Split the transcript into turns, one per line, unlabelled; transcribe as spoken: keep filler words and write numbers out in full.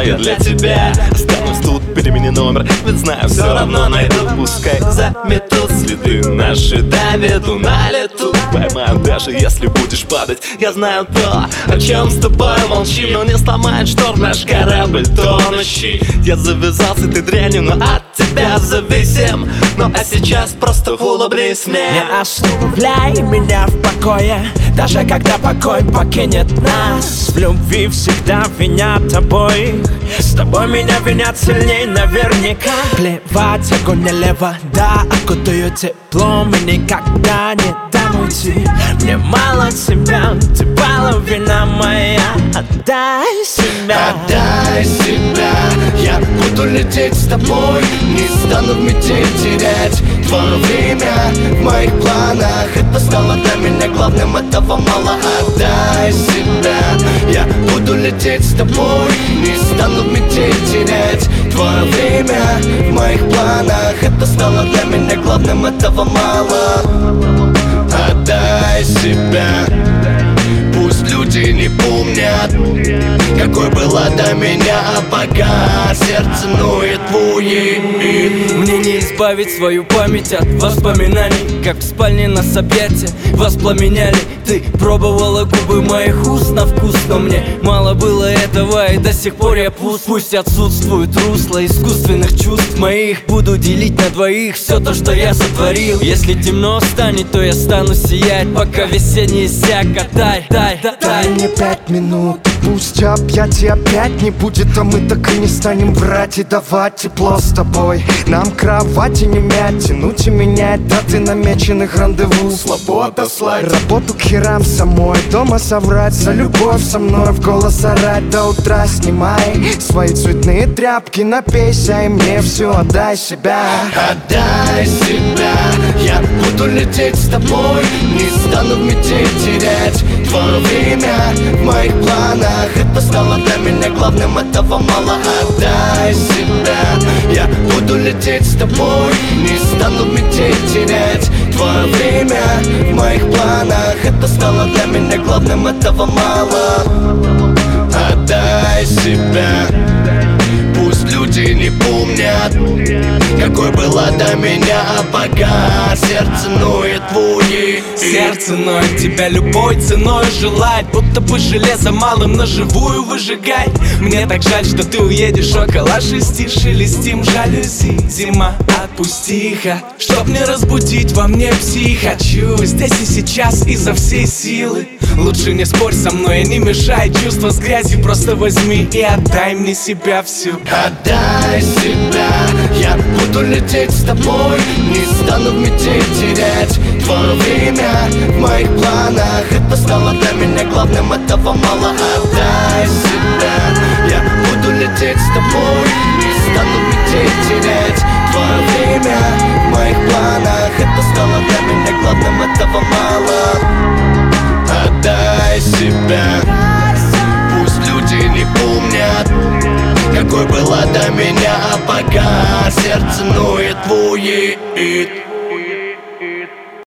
только для тебя. Останусь тут, перемени номер, ведь знаю, все равно найду. Пускай заметут следы наши, доведу на лету. Поймаю, даже если будешь падать. Я знаю то, о чем с тобой молчим, но не сломает штор наш корабль тонущий. Я завязался этой дрянью, но от тебя зависим. Ну а сейчас просто улыбнись мне.
Не оставляй меня в покое, даже когда покой покинет нас. В любви всегда винят обоих, с тобой меня винят сильней наверняка. Плевать, огонь или вода окутают теплом и никогда не дам уйти. Мне мало тебя, ты половина моя. Отдай себя,
отдай себя. Я буду лететь с тобой, не стану в метель терять твое время в моих планах. Это стало для меня главным, этого мало. Отдай себя. Я буду лететь с тобой, не стану в метель терять твое время в моих планах. Это стало для меня главным, этого мало. Отдай себя. Пусть люди не помнят, какой была до меня, а пока сердце ноет, воет.
Мне не избавить свою память от воспоминаний, как в спальне нас объятия воспламеняли. Ты пробовала губы моих уст на вкус, но мне мало было этого, и до сих пор я пуст. Пусть отсутствует русло искусственных чувств моих, буду делить на двоих все то, что я сотворил. Если темно станет, то я стану сиять, пока весенний иссяк. Дай, дай, дай,
дай мне пять минут, пусть объятий опять не будет, а мы так и не станем врать и давать тепло с тобой. Нам кровати не мять, тянуть и менять даты намеченных рандеву. Свобода слать, работу к херам самой, дома соврать, за любовь со мной в голос орать до утра. Снимай свои цветные тряпки, напейся и мне все, отдай себя. Отдай себя. Я буду лететь с тобой, не стану в метель терять твое время в моих планах. Это стало для меня главным, этого мало. Отдай себя. Я буду лететь с тобой, не стану в метель терять твое время в моих планах. Это стало для меня главным, этого мало. Отдай себя. Пусть люди не помнят, какой была до меня, а пока сердце ноет, воет.
Сердце ноет, тебя любой ценой желает, будто бы железо малым на живую выжигать. Мне так жаль, что ты уедешь около шести, шелестим жалюзи. Зима, отпусти их, чтоб не разбудить во мне псих. Хочу здесь и сейчас изо всей силы. Лучше не спорь со мной, не мешай чувства с грязью. Просто возьми и отдай мне себя всю.
Отдай себя. Я буду лететь с тобой, не стану в метель терять твое время в моих планах. Это стало для меня главным, этого мало. Отдай себя. Я буду лететь с тобой, не стану в метель терять твое время в моих планах. Это стало для меня главным, этого мало. Отдай себя. Пусть люди не помнят, какой была до меня, а пока сердце ноет, воет.